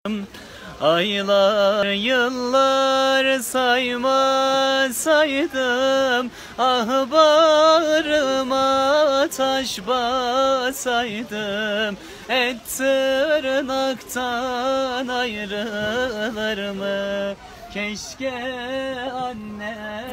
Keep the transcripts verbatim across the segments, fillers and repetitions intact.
Aylar yıllar saymasaydım, ah bağrıma taş basaydım, et tırnaktan ayrılır mı? Keşke anne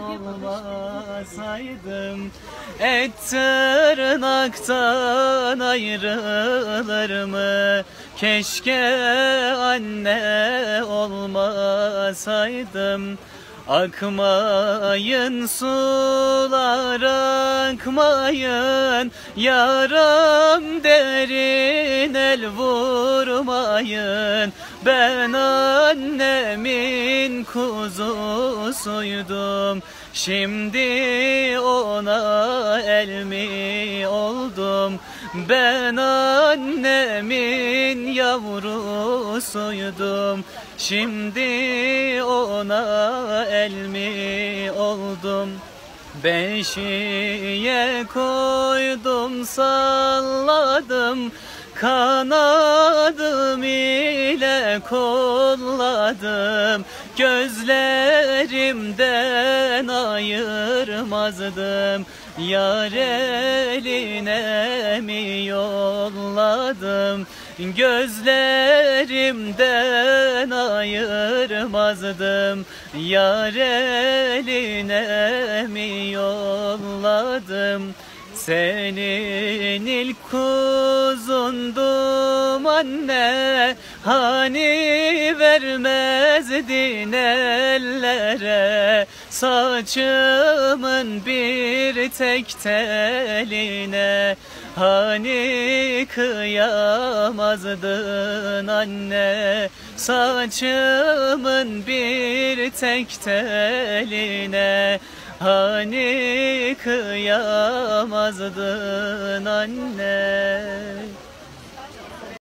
olmasaydım, et tırnaktan ayrılır mı? Keşke anne olmasaydım. Akmayın sular akmayın, yaram derin el vurmayın. Ben annemin kuzusuydum, şimdi ona el mi oldum? Ben annemin yavrusuydum, şimdi ona el mi oldum? Beşiğe koydum salladım, kanadım ile kolladım, gözlerimden ayırmazdım. Yar eline mi yolladım, gözlerimden ayırmazdım. Yar eline mi yolladım? Senin ilk kuzundum anne, hani vermezdin ellere saçımın bir tek teline? Hani kıyamazdın anne saçımın bir tek teline? Hani kıyamazdın anne?